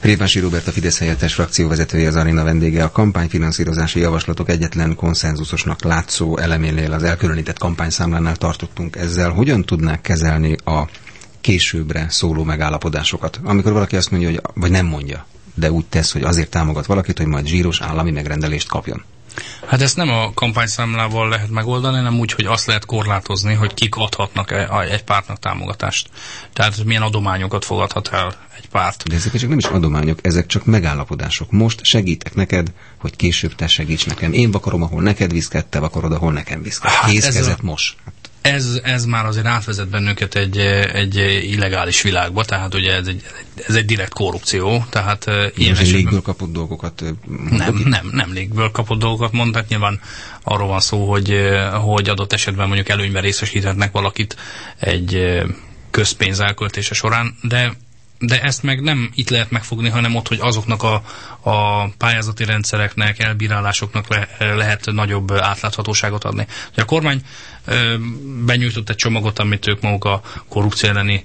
Révási Róbert, a Fidesz helyettes frakcióvezetője, az Aréna vendége. A kampányfinanszírozási javaslatok egyetlen konszenzusosnak látszó eleménél, az elkülönített kampányszámlánál tartottunk ezzel. Hogyan tudnák kezelni a későbbre szóló megállapodásokat? Amikor valaki azt mondja, hogy, vagy nem mondja, de úgy tesz, hogy azért támogat valakit, hogy majd zsíros állami megrendelést kapjon. Hát ezt nem a kampányszámlával lehet megoldani, hanem úgy, hogy azt lehet korlátozni, hogy kik adhatnak egy pártnak támogatást. Tehát milyen adományokat fogadhat el egy párt. De ezek csak nem is adományok, ezek csak megállapodások. Most segítek neked, hogy később te segíts nekem. Én vakarom, ahol neked viszked, te vakarod, ahol nekem viszked. Kézkezet most. Ez már azért átvezet bennünket egy illegális világba, tehát ugye ez egy direkt korrupció. Tehát ilyen légből kapott dolgokat nem légből kapott dolgokat mond, tehát nyilván arról van szó, hogy adott esetben mondjuk előnyben részesíthetnek valakit egy közpénz elköltése során, de ezt meg nem itt lehet megfogni, hanem ott, hogy azoknak a pályázati rendszereknek, elbírálásoknak lehet nagyobb átláthatóságot adni. A kormány benyújtott egy csomagot, amit ők maguk a korrupció elleni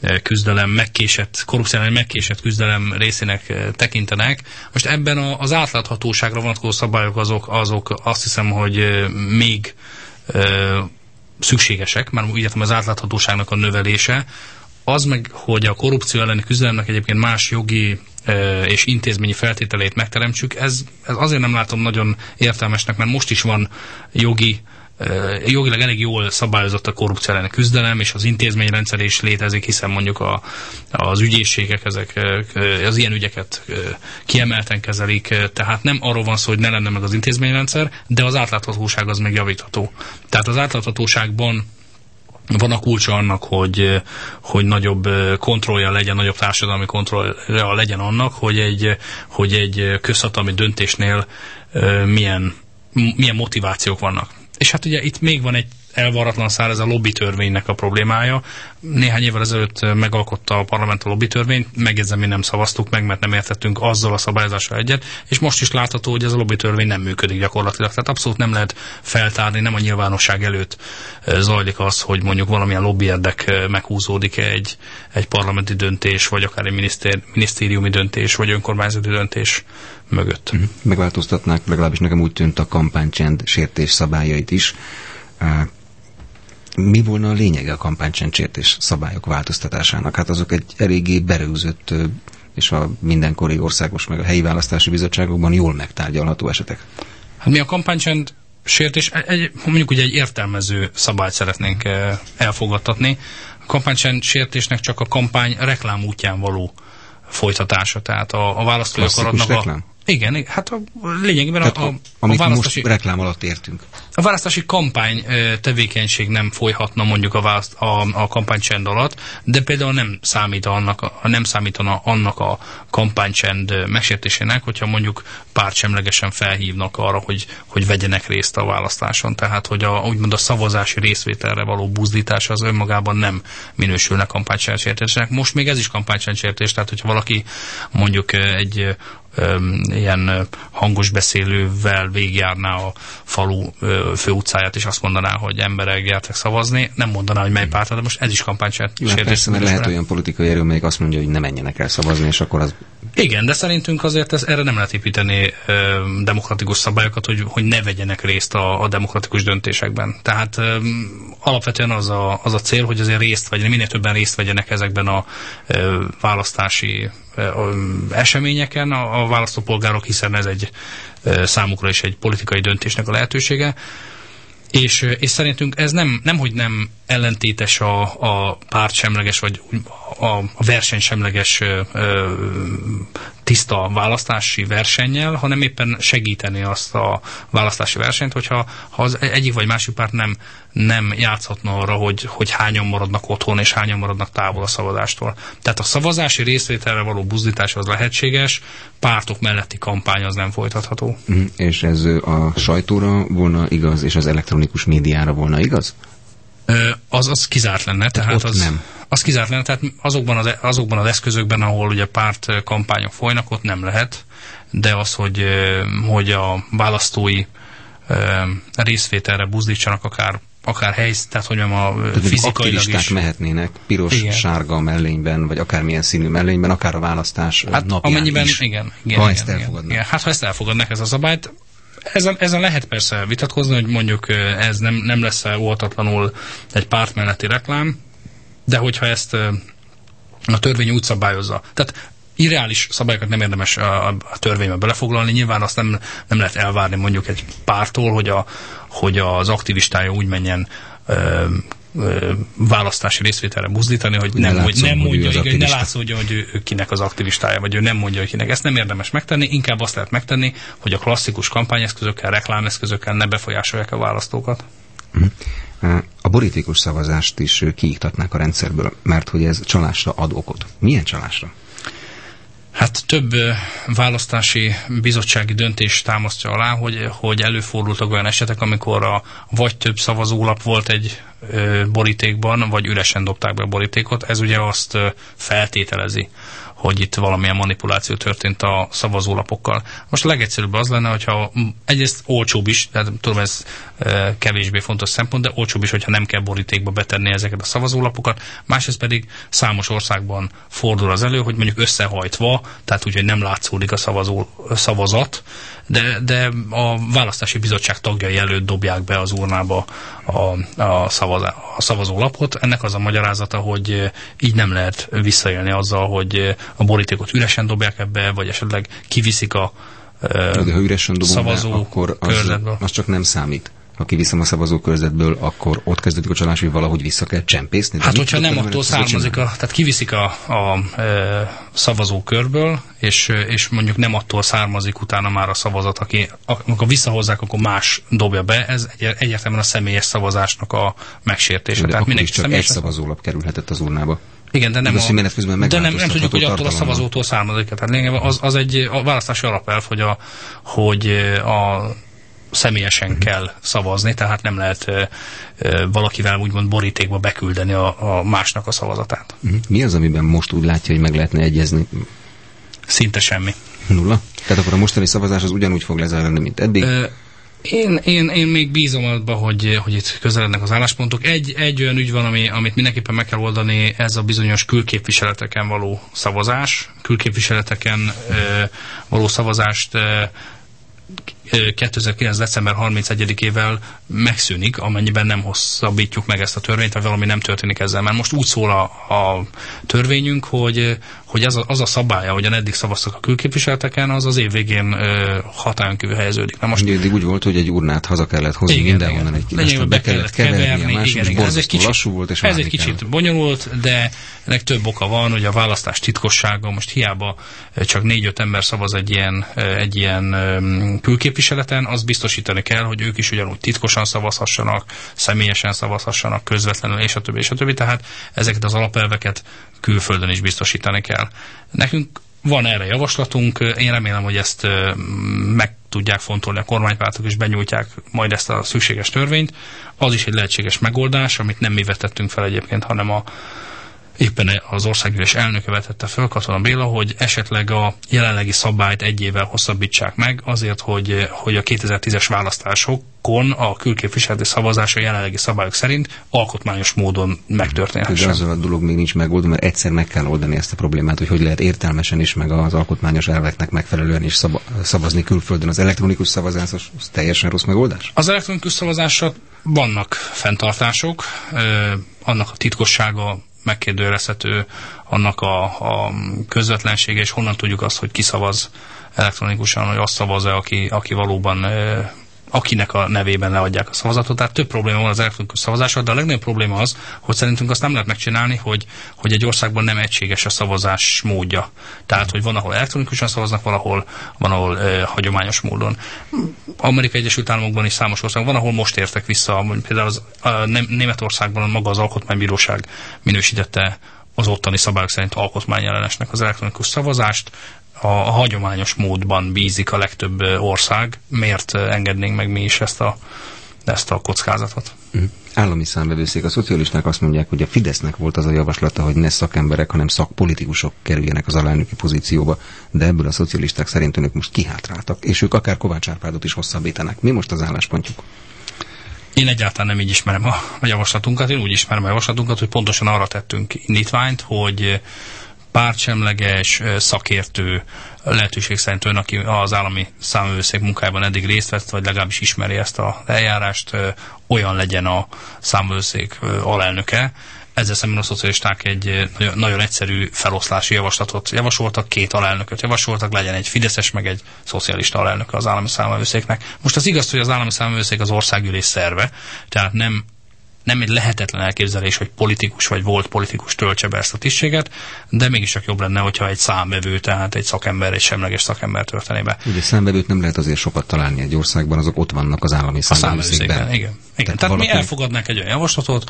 megkésett küzdelem részének tekintenek. Most ebben az átláthatóságra vonatkozó szabályok azok azt hiszem, hogy még szükségesek, már úgy értem az átláthatóságnak a növelése. Az meg, hogy a korrupció elleni küzdelemnek egyébként más jogi és intézményi feltételeit megteremtsük, ez azért nem látom nagyon értelmesnek, mert most is van jogilag elég jól szabályozott a korrupció elleni küzdelem, és az intézményrendszer is létezik, hiszen mondjuk az ügyészségek az ilyen ügyeket kiemelten kezelik, tehát nem arról van szó, hogy ne lenne meg az intézményrendszer, de az átláthatóság az még javítható. Tehát az átláthatóságban van a kulcsa annak, hogy nagyobb kontrollja legyen, nagyobb társadalmi kontrollja legyen annak, hogy egy közhatalmi döntésnél milyen motivációk vannak. És hát ugye itt még van egy elvarratlan szár, ez a lobbytörvénynek a problémája. Néhány évvel ezelőtt megalkotta a parlament a lobbytörvényt, megjegyzem, mi nem szavaztuk meg, mert nem értettünk azzal a szabályozással egyet, és most is látható, hogy ez a lobbytörvény nem működik gyakorlatilag. Tehát abszolút nem lehet feltárni, nem a nyilvánosság előtt zajlik az, hogy mondjuk valamilyen lobbyérdek meghúzódik egy parlamenti döntés, vagy akár egy minisztériumi döntés, vagy önkormányzati döntés mögött. Megváltoztatnák, legalábbis nekem úgy tűnt, a kampánycsend sértés szabályait is. Mi volna a lényege a kampánycsendsérdés szabályok változtatásának? Hát azok egy eléggé berögzött és a mindenkori országos meg a helyi választási bizottságokban jól megtárgyalható esetek. Hát mi a kampánycsend sértés, mondjuk ugye egy értelmező szabályt szeretnénk elfogadtatni. A kampánycsend sértésnek csak a kampány reklám útján való folytatása, tehát a választói akaratnak Igen, hát lényegében amit választási, most reklám alatt értünk. A választási kampány tevékenység nem folyhatna mondjuk a kampánycsend alatt, de például nem számítana annak a kampánycsend megsértésének, hogyha mondjuk pártsemlegesen felhívnak arra, hogy vegyenek részt a választáson. Tehát, hogy úgymond a szavazási részvételre való buzdítás az önmagában nem minősülne kampánycsendsértésnek. Most még ez is kampánycsendsértés, tehát hogyha valaki mondjuk egy ilyen hangos beszélővel végigjárná a falu főutcáját, és azt mondaná, hogy emberek, gyertek szavazni, nem mondaná, hogy mely pártra, de most ez is kampánysértés. Persze, mert lehet olyan politikai erő, amelyik azt mondja, hogy ne menjenek el szavazni, és akkor az... Igen, de szerintünk azért erre nem lehet építeni demokratikus szabályokat, hogy ne vegyenek részt a demokratikus döntésekben. Tehát alapvetően az a cél, hogy azért minél többen részt vegyenek ezekben a választási eseményeken a választópolgárok, hiszen ez számukra is egy politikai döntésnek a lehetősége. És szerintünk ez nemhogy nem ellentétes a pártsemleges, vagy a versenysemleges tiszta választási versennyel, hanem éppen segíteni azt a választási versenyt, hogyha az egyik vagy másik párt nem játszhatna arra, hogy hányan maradnak otthon, és hányan maradnak távol a szavazástól. Tehát a szavazási részvételre való buzdítás az lehetséges, pártok melletti kampány az nem folytatható. És ez a sajtóra volna igaz, és az elektronikus médiára volna igaz? Az kizárt lenne. Tehát az kizárt lenne, tehát azokban az eszközökben, ahol ugye párt kampányok folynak, ott nem lehet, de az, hogy a választói részvételre buzdítsanak akár akár tehát hogy mondjam, fizikailag aktivisták is. mehetnének piros, igen, sárga mellényben, vagy akármilyen színű mellényben, akár a választás napján amennyiben, is. Igen, ha ezt elfogadnak. Igen. Hát ha ezt elfogadnak, ez a szabályt, ezen lehet persze vitatkozni, hogy mondjuk ez nem lesz óhatatlanul egy párt melletti reklám, de hogyha ezt a törvény úgy szabályozza. Tehát irreális szabályokat nem érdemes a törvénybe belefoglalni. Nyilván azt nem lehet elvárni mondjuk egy pártól, hogy az aktivistája úgy menjen választási részvételre buzdítani, hogy nem mondja, hogy ne látszódjon, hogy ő kinek az aktivistája, vagy ő nem mondja, hogy kinek. Ezt nem érdemes megtenni, inkább azt lehet megtenni, hogy a klasszikus kampányeszközökkel, reklámeszközökkel ne befolyásolják a választókat. A borítékos szavazást is kiiktatnák a rendszerből, mert hogy ez csalásra ad okot. Milyen csalásra? Hát több választási bizottsági döntés támasztja alá, hogy előfordultak olyan esetek, amikor vagy több szavazólap volt egy borítékban, vagy üresen dobták be a borítékot. Ez ugye azt feltételezi, hogy itt valamilyen manipuláció történt a szavazólapokkal. Most a legegyszerűbb az lenne, hogyha egyrészt olcsóbb is, tehát tudom, ez kevésbé fontos szempont, de olcsóbb is, hogyha nem kell borítékba betenni ezeket a szavazólapokat. Másrészt pedig számos országban fordul az elő, hogy mondjuk összehajtva, tehát úgy, hogy nem látszódik a szavazat, de a választási bizottság tagjai előtt dobják be az urnába a szavazólapot. Ennek az a magyarázata, hogy így nem lehet visszaélni azzal, hogy a borítékot üresen dobják ebbe, vagy esetleg kiviszik a szavazó körzetből. Az csak nem számít. Ha kiviszem a szavazókörzetből, akkor ott kezdődik a csalás, hogy valahogy vissza kell csempészni. Hát, hogyha nem attól származik, tehát kiviszik a szavazókörből, és mondjuk nem attól származik utána már a szavazat, amikor visszahozzák, akkor más dobja be. Ez egyértelműen a személyes szavazásnak a megsértése. De tehát akkor is csak egy szavazólap kerülhetett az urnába. Igen, de nem, nem tudjuk, hogy attól a szavazótól származik. Tehát lényegében az egy választási alapelv, hogy a személyesen kell szavazni, tehát nem lehet valakivel úgymond borítékba beküldeni a másnak a szavazatát. Mi az, amiben most úgy látja, hogy meg lehetne egyezni? Szinte semmi. Nulla? Tehát akkor a mostani szavazás az ugyanúgy fog lezajlani, mint eddig? Én még bízom abban, hogy itt közelednek az álláspontok. Egy olyan ügy van, amit mindenképpen meg kell oldani, ez a bizonyos külképviseleteken való szavazás. Külképviseleteken való szavazást 2009. december 31-ével megszűnik, amennyiben nem hosszabbítjuk meg ezt a törvényt, vagy valami nem történik ezzel. Mert most úgy szól a törvényünk, hogy az a szabálya, hogyan eddig szavaztak a külképviseleteken, az év végén hatályon kívül helyeződik. Na most eddig úgy volt, hogy egy urnát haza kellett hozni mindenhonnan egy kívül, be kellett keverni, a másik borzasztó lassú volt, és ez egy kicsit bonyolult, de ennek több oka van, hogy a választás titkossága, most hiába csak 4-5 ember szavaz egy ilyen külképviseleten, azt biztosítani kell, hogy ők is ugyanúgy titkosan szavazhassanak, személyesen szavazhassanak, közvetlenül, és a többi. Tehát ezeket az alapelveket külföldön is biztosítani kell. Nekünk van erre javaslatunk, én remélem, hogy ezt meg tudják fontolni a kormánypártok, és benyújtják majd ezt a szükséges törvényt. Az is egy lehetséges megoldás, amit nem mi vetettünk fel egyébként, hanem éppen az országgyűlés elnöke vetette föl, Katona Béla, hogy esetleg a jelenlegi szabályt egy évvel hosszabbítsák meg, azért, hogy a 2010-es választásokon a külképviseleti szavazás a jelenlegi szabályok szerint alkotmányos módon megtörténhessen. De azzal a dolog még nincs megoldva, mert egyszer meg kell oldani ezt a problémát, hogy lehet értelmesen is, meg az alkotmányos elveknek megfelelően is szavazni külföldön. Az elektronikus szavazás az teljesen rossz megoldás? Az elektronikus szavazásra vannak fenntartások, annak a titkossága megkérdőjelezhető, annak a közvetlensége, és honnan tudjuk azt, hogy ki szavaz elektronikusan, hogy azt szavaz-e, aki valóban akinek a nevében leadják a szavazatot. Tehát több probléma van az elektronikus szavazással, de a legnagyobb probléma az, hogy szerintünk azt nem lehet megcsinálni, hogy egy országban nem egységes a szavazás módja. Tehát, hogy van, ahol elektronikusan szavaznak, van, ahol hagyományos módon. Amerikai Egyesült Államokban is számos országban van, ahol most értek vissza, például Németországban maga az Alkotmánybíróság minősítette az ottani szabályok szerint alkotmányellenesnek az elektronikus szavazást. A hagyományos módban bízik a legtöbb ország. Miért engednénk meg mi is ezt a kockázatot? Állami számvevőszék. A szocialisták azt mondják, hogy a Fidesznek volt az a javaslata, hogy ne szakemberek, hanem szakpolitikusok kerüljenek az alelnöki pozícióba, de ebből a szocialisták szerint önök most kihátráltak, és ők akár Kovács Árpádot is hosszabbítanak. Mi most az álláspontjuk? Én egyáltalán nem így ismerem a javaslatunkat. Én úgy ismerem a javaslatunkat, hogy pontosan arra tettünk indítványt, hogy pártsemleges, szakértő, lehetőség szerint ön, aki az állami számvevőszék munkájában eddig részt vett, vagy legalábbis ismeri ezt az eljárást, olyan legyen a számvevőszék alelnöke. Ezzel szemben a szocialisták egy nagyon egyszerű feloszlási javaslatot javasoltak, 2 alelnököt javasoltak, legyen egy fideszes, meg egy szocialista alelnöke az állami számvevőszéknek. Most az igaz, hogy az állami számvevőszék az országgyűlés szerve, tehát nem egy lehetetlen elképzelés, hogy politikus vagy volt politikus töltse be ezt a tisztséget, de mégiscsak jobb lenne, hogyha egy számvevő, tehát egy szakember, egy semleges szakember töltené be. Ugye számvevőt nem lehet azért sokat találni egy országban, azok ott vannak az állami számvevőszékben. Igen. Tehát mi elfogadnánk egy olyan javaslatot,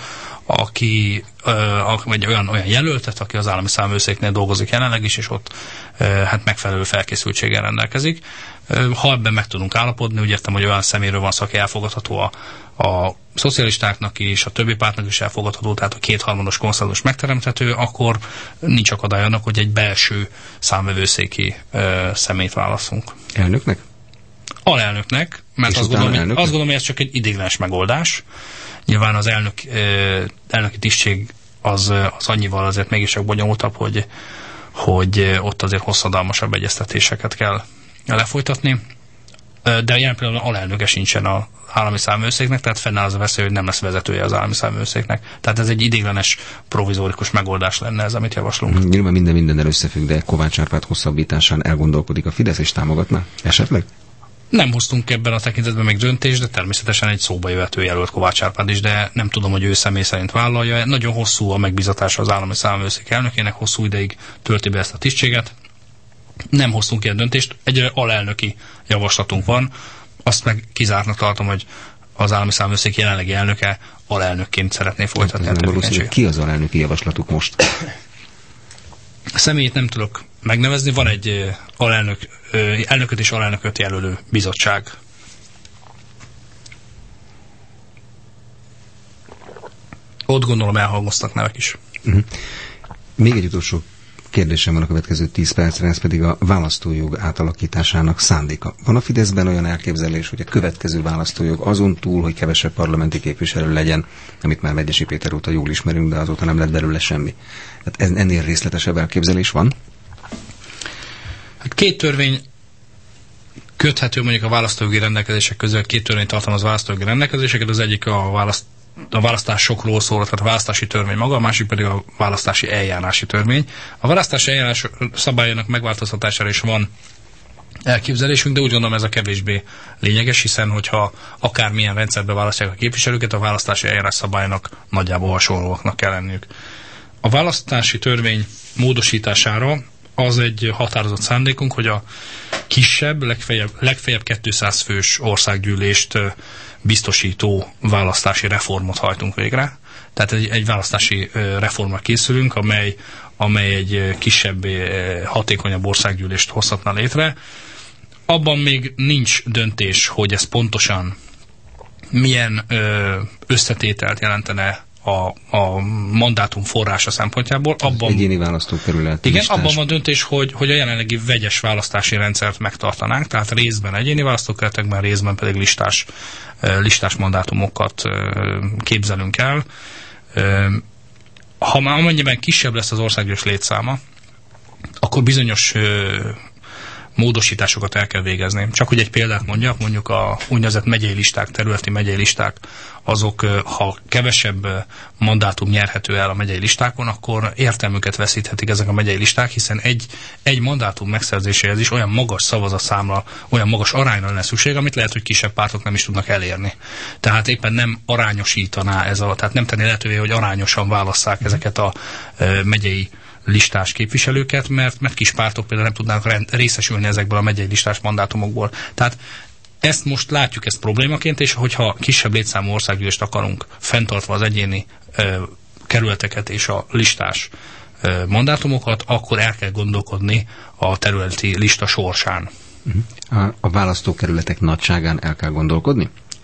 vagy olyan jelöltet, aki az állami számvevőszéknél dolgozik jelenleg is, és ott hát megfelelő felkészültséggel rendelkezik. Ha ebben meg tudunk állapodni, úgy értem, hogy olyan személyről van szó, aki elfogadható a szocialistáknak is, a többi pártnak is elfogadható, tehát a 2/3 konszenzus megteremthető, akkor nincs akadály annak, hogy egy belső számvevőszéki személyt válaszunk. Elnöknek? Alelnöknek, mert azt gondolom, hogy ez csak egy ideiglenes megoldás. Nyilván az elnöki tisztség az annyival azért mégis csak bonyolultabb, hogy ott azért hosszadalmasabb egyeztetéseket kell lefolytatni. De ilyen például alelnöke sincsen az állami számvevőszéknek, tehát fennáll az a veszély, hogy nem lesz vezetője az állami számvevőszéknek. Tehát ez egy ideiglenes, provizórikus megoldás lenne ez, amit javaslunk. Nyilván mindennel összefügg, de Kovács Árpád hosszabbításán elgondolkodik a Fidesz és támogatná esetleg? Nem hoztunk ebben a tekintetben még döntést, de természetesen egy szóba jövető jelölt Kovács Árpád is, de nem tudom, hogy ő személy szerint vállalja. Nagyon hosszú a megbízatása az állami számvevőszék elnökének, hosszú ideig tölti be ezt a tisztséget. Nem hoztunk ilyen döntést, egy alelnöki javaslatunk van, azt meg kizártnak tartom, hogy az állami számvevőszék jelenlegi elnöke alelnökként szeretné folytatni a tevékenységet. Ki az alelnöki javaslatuk most? A személyét nem tudok megnevezni, van egy elnököt és alelnököt jelölő bizottság. Ott gondolom elhangoztak nevek is. Még egy utolsó kérdésem van a következő 10 percre, ez pedig a választójog átalakításának szándéka. Van a Fideszben olyan elképzelés, hogy a következő választójog azon túl, hogy kevesebb parlamenti képviselő legyen, amit már Megyesi Péter óta jól ismerünk, de azóta nem lett belőle semmi. Tehát ennél részletesebb elképzelés van? Hát 2 törvény köthető mondjuk a választójogi rendelkezések között, 2 törvény tartalmaz választójogi rendelkezéseket, az egyik a választásokról szól, tehát a választási törvény maga, a másik pedig a választási eljárási törvény. A választási eljárás szabályának megváltoztatására is van elképzelésünk, de úgy gondolom ez a kevésbé lényeges, hiszen hogyha akármilyen rendszerbe választják a képviselőket, a választási eljárás szabályának nagyjából hasonlóaknak kell lenniük. A választási törvény módosítására az egy határozott szándékunk, hogy a kisebb, legfeljebb 200 fős országgyűlést biztosító választási reformot hajtunk végre. Tehát egy választási reformra készülünk, amely egy kisebb, hatékonyabb országgyűlést hozhatna létre. Abban még nincs döntés, hogy ez pontosan milyen összetételt jelentene a mandátum forrása szempontjából. Abban, egyéni választókerület. Igen, abban van döntés, hogy a jelenlegi vegyes választási rendszert megtartanánk, tehát részben egyéni választókerületekben, részben pedig listás mandátumokat képzelünk el. Ha már amennyiben kisebb lesz az országgyűlés létszáma, akkor bizonyos módosításokat el kell végezni. Csak hogy egy példát mondjuk a úgynevezett megyei listák, területi megyei listák, azok, ha kevesebb mandátum nyerhető el a megyei listákon, akkor értelmüket veszíthetik ezek a megyei listák, hiszen egy mandátum megszerzéséhez is olyan magas szavazatszámra, olyan magas arányra lenne szükség, amit lehet, hogy kisebb pártok nem is tudnak elérni. Tehát éppen nem arányosítaná tehát nem tenné lehetővé, hogy arányosan válasszák ezeket a megyei listás képviselőket, mert kis pártok például nem tudnának részesülni ezekből a megyei listás mandátumokból. Tehát ezt most látjuk ezt problémaként, és hogyha kisebb létszámú országgyűlést akarunk, fenntartva az egyéni kerületeket és a listás mandátumokat, akkor el kell gondolkodni a területi lista sorsán. A választókerületek nagyságán el kell gondolkodni?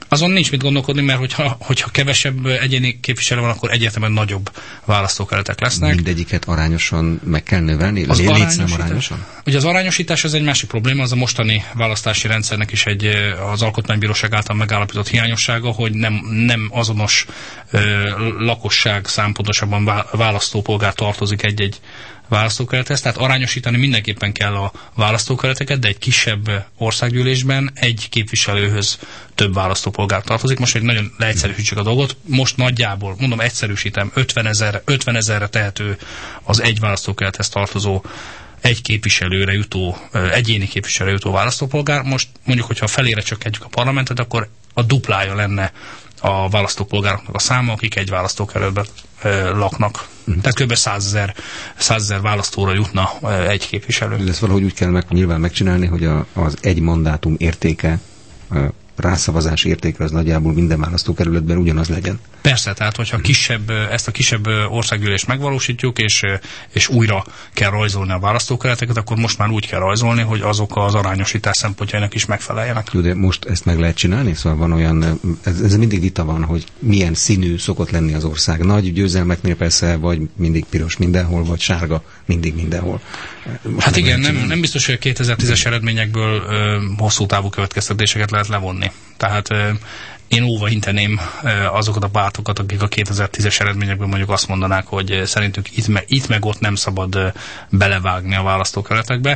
Azon nincs mit gondolkodni, mert hogyha kevesebb egyéni képviselő van, akkor egyértelműen nagyobb választókerületek lesznek. Mindegyiket arányosan meg kell növelni? Létszám arányosan? Ugye az arányosítás az egy másik probléma, az a mostani választási rendszernek is az Alkotmánybíróság által megállapított hiányossága, hogy nem azonos lakosság szám, pontosabban választópolgár tartozik egy választókerethez, tehát arányosítani mindenképpen kell a választókereteket, de egy kisebb országgyűlésben egy képviselőhöz több választópolgár tartozik. Most egy nagyon leegyszerűsítsük a dolgot, most nagyjából, mondom egyszerűsítem, 50 ezerre tehető az egy választókerethez tartozó egy képviselőre jutó, egyéni képviselőre jutó választópolgár. Most mondjuk, hogyha felére csökkentjük a parlamentet, akkor a duplája lenne a választópolgároknak a száma, akik egy választókerületben laknak. Tehát kb. 100 000 választóra jutna egy képviselő. De ezt valahogy úgy kell nyilván megcsinálni, hogy az egy mandátum értéke, rászavazás értéke az nagyjából minden választókerületben ugyanaz legyen. Persze, tehát hogyha ezt a kisebb országgyűlést megvalósítjuk, és újra kell rajzolni a választókereteket, akkor most már úgy kell rajzolni, hogy azok az arányosítás szempontjainak is megfeleljenek. Jó, de most ezt meg lehet csinálni? Szóval van olyan, ez mindig vita van, hogy milyen színű szokott lenni az ország. Nagy győzelmeknél persze, vagy mindig piros mindenhol, vagy sárga mindig mindenhol. Most hát igen, nem biztos, hogy a 2010-es eredményekből hosszú távú következtetéseket lehet levonni. Tehát én óva inteném azokat a pártokat, akik a 2010-es eredményekben mondjuk azt mondanák, hogy szerintük itt meg ott nem szabad belevágni a választókeretekbe.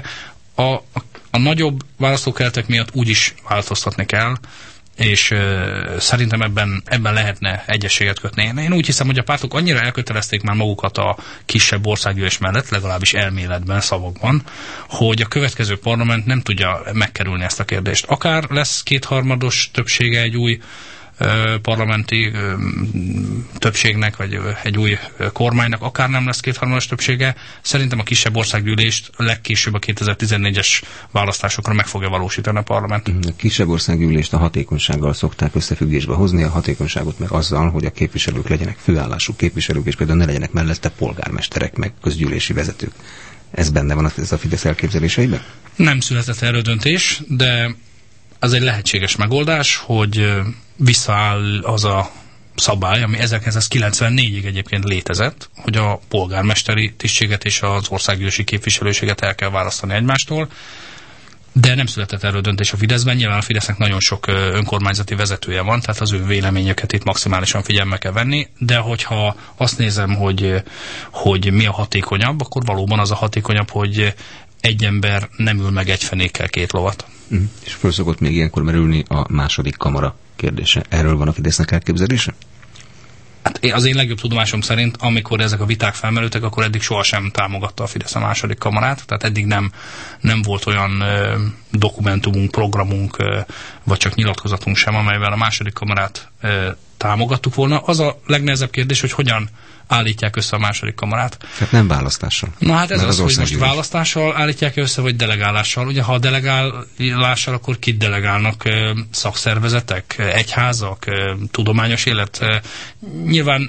A nagyobb választókeretek miatt úgyis változtatni kell, és szerintem ebben lehetne egyességet kötni. Én úgy hiszem, hogy a pártok annyira elkötelezték már magukat a kisebb országgyűlés mellett, legalábbis elméletben, szavakban, hogy a következő parlament nem tudja megkerülni ezt a kérdést. Akár lesz kétharmados többsége egy új parlamenti többségnek, vagy egy új kormánynak, akár nem lesz kétharmados többsége, szerintem a kisebb országgyűlést legkésőbb a 2014-es választásokra meg fogja valósítani a parlament. A kisebb országgyűlést a hatékonysággal szokták összefüggésbe hozni, a hatékonyságot meg azzal, hogy a képviselők legyenek főállású képviselők, és például ne legyenek mellette polgármesterek, meg közgyűlési vezetők. Ez benne van ez a Fidesz elképzeléseiben? Nem született erről döntés, de az egy lehetséges megoldás, hogy visszaáll az a szabály, ami 1994-ig egyébként létezett, hogy a polgármesteri tisztséget és az országgyűlési képviselőséget el kell választani egymástól, de nem született erről döntés a Fideszben. Nyilván a Fidesznek nagyon sok önkormányzati vezetője van, tehát az ő véleményeket itt maximálisan figyelme kell venni, de hogyha azt nézem, hogy mi a hatékonyabb, akkor valóban az a hatékonyabb, hogy egy ember nem ül meg egy fenékkel két lovat. És föl szokott még ilyenkor merülni a második kamara kérdése. Erről van a Fidesznek elképzelése? Hát az én legjobb tudomásom szerint, amikor ezek a viták felmerültek, akkor eddig sohasem támogatta a Fidesz a második kamarát, tehát eddig nem volt olyan dokumentumunk, programunk, vagy csak nyilatkozatunk sem, amelyben a második kamarát támogattuk volna. Az a legnehezebb kérdés, hogy hogyan állítják össze a második kamarát. Tehát nem választással. Na hát ez az, hogy most választással állítják össze, vagy delegálással. Ugye ha a delegálással, akkor kit delegálnak? Szakszervezetek, egyházak, tudományos élet? Nyilván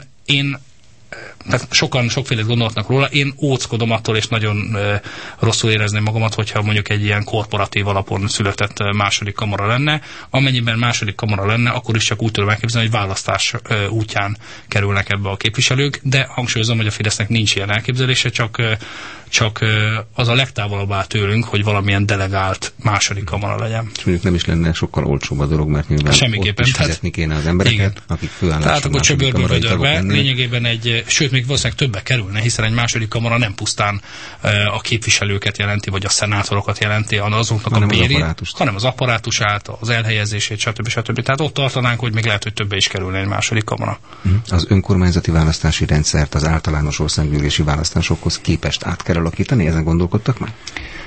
tehát sokan sokfélét gondolhatnak róla, én óckodom attól, és nagyon rosszul érezném magamat, hogyha mondjuk egy ilyen korporatív alapon született második kamara lenne. Amennyiben második kamara lenne, akkor is csak úgy tudom elképzelni, hogy választás útján kerülnek ebbe a képviselők, de hangsúlyozom, hogy a Fidesznek nincs ilyen elképzelése, csak az a legtávolabb áll tőlünk, hogy valamilyen delegált második kamara legyen. És mondjuk nem is lenne sokkal olcsóbb a dolog, mert nyilván ott is fizetni kéne az embereket, igen, akik főállású második kamarai tagok lennének. Tehát akkor csöbörből lényegében sőt, még valószínűleg többe kerülne, hiszen egy második kamara nem pusztán a képviselőket jelenti, vagy a szenátorokat jelenti, azoknak a bérét, hanem az apparátusát, az elhelyezését, stb. Tehát ott tartanánk, hogy még lehet, hogy többe is kerülne egy második kamara. Az önkormányzati választási rendszert az általános országgyűlési választásokhoz képest át kell alakítani? Ezen gondolkodtak már?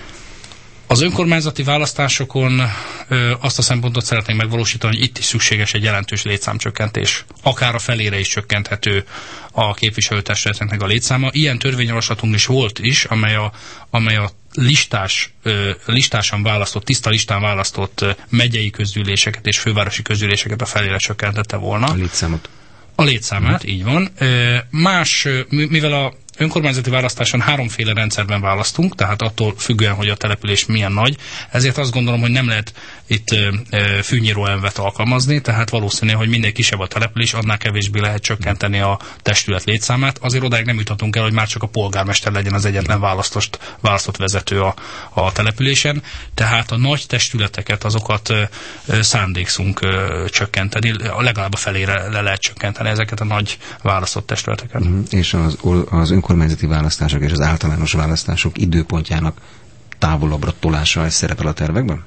Az önkormányzati választásokon azt a szempontot szeretnénk megvalósítani, hogy itt is szükséges egy jelentős létszámcsökkentés. Akár a felére is csökkenthető a képviselőtestületeknek a létszáma. Ilyen törvényjavaslatunk is volt is, amely a listásan választott, tiszta listán választott megyei közgyűléseket és fővárosi közgyűléseket a felére csökkentette volna. A létszámot. A létszámát, így van. Mivel a önkormányzati választáson háromféle rendszerben választunk, tehát attól függően, hogy a település milyen nagy, ezért azt gondolom, hogy nem lehet itt fűnyíró elvet alkalmazni, tehát valószínű, hogy minél kisebb a település, annál kevésbé lehet csökkenteni a testület létszámát. Azért odáig nem juthatunk el, hogy már csak a polgármester legyen az egyetlen választott vezető a településen, tehát a nagy testületeket, azokat szándékszunk csökkenteni, legalább a felére le lehet csökkenteni ezeket a nagy választott testületeket. És az önkormányzati választások és az általános választások időpontjának távolabbra tolása, ez szerepel a tervekben?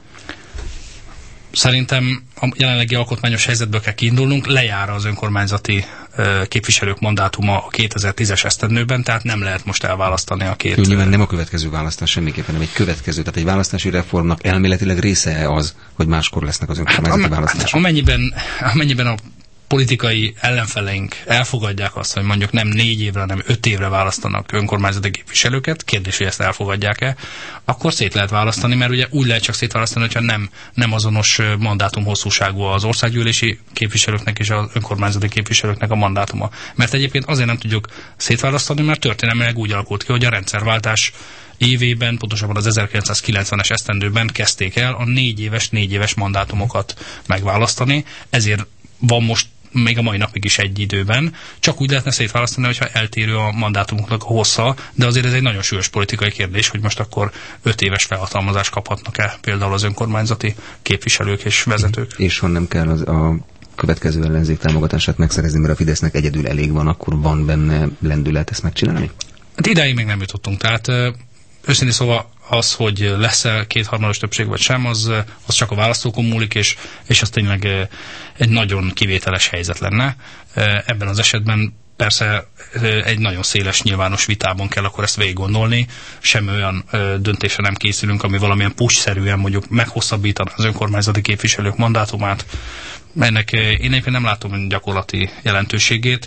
Szerintem a jelenlegi alkotmányos helyzetből kell kiindulnunk, lejár az önkormányzati képviselők mandátuma a 2010-es esztendőben, tehát nem lehet most elválasztani a két... Nyilván nem a következő választás semmiképpen, nem egy következő. Tehát egy választási reformnak elméletileg része az, hogy máskor lesznek az önkormányzati választások. Amennyiben a politikai ellenfeleink elfogadják azt, hogy mondjuk nem 4 évre, hanem 5 évre választanak önkormányzati képviselőket, kérdés, hogy ezt elfogadják-e, akkor szét lehet választani, mert ugye úgy lehet csak szétválasztani, hogyha nem azonos mandátum hosszúságú az országgyűlési képviselőknek és az önkormányzati képviselőknek a mandátuma. Mert egyébként azért nem tudjuk szétválasztani, mert történelmileg úgy alakult ki, hogy a rendszerváltás évében, pontosabban az 1990-es esztendőben kezdték el a 4 éves mandátumokat megválasztani, ezért van most még a mai napig is egy időben, csak úgy lehetne szétválasztani, hogyha eltérő a mandátumoknak a hossza, de azért ez egy nagyon súlyos politikai kérdés, hogy most akkor 5 éves felhatalmazást kaphatnak-e például az önkormányzati képviselők és vezetők. És ha nem kell a következő ellenzék támogatását megszerezni, mert a Fidesznek egyedül elég van, akkor van benne lendület ezt megcsinálni? Hát idáig még nem jutottunk, tehát őszintén szóval az, hogy lesz-e 2/3 többség vagy sem, az csak a választókon múlik, és az tényleg egy nagyon kivételes helyzet lenne. Ebben az esetben persze egy nagyon széles nyilvános vitában kell akkor ezt végig gondolni. Semmi olyan döntésre nem készülünk, ami valamilyen push-szerűen mondjuk meghosszabbítaná az önkormányzati képviselők mandátumát. Ennek én egyébként nem látom gyakorlati jelentőségét.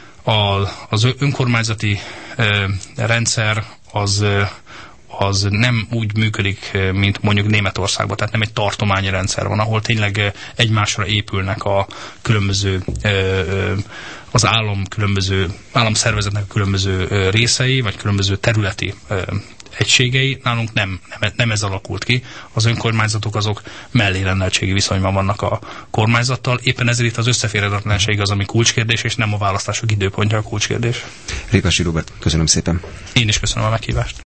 Az önkormányzati rendszer az nem úgy működik, mint mondjuk Németországban, tehát nem egy tartományi rendszer van, ahol tényleg egymásra épülnek a különböző az államszervezetnek a különböző részei, vagy különböző területi egységei. Nálunk nem ez alakult ki. Az önkormányzatok azok mellérendeltségi viszonyban vannak a kormányzattal. Éppen ezért itt az összeférhetetlenség az, ami kulcskérdés, és nem a választások időpontja a kulcskérdés. Rékasi Róbert, köszönöm szépen. Én is köszönöm a meghívást.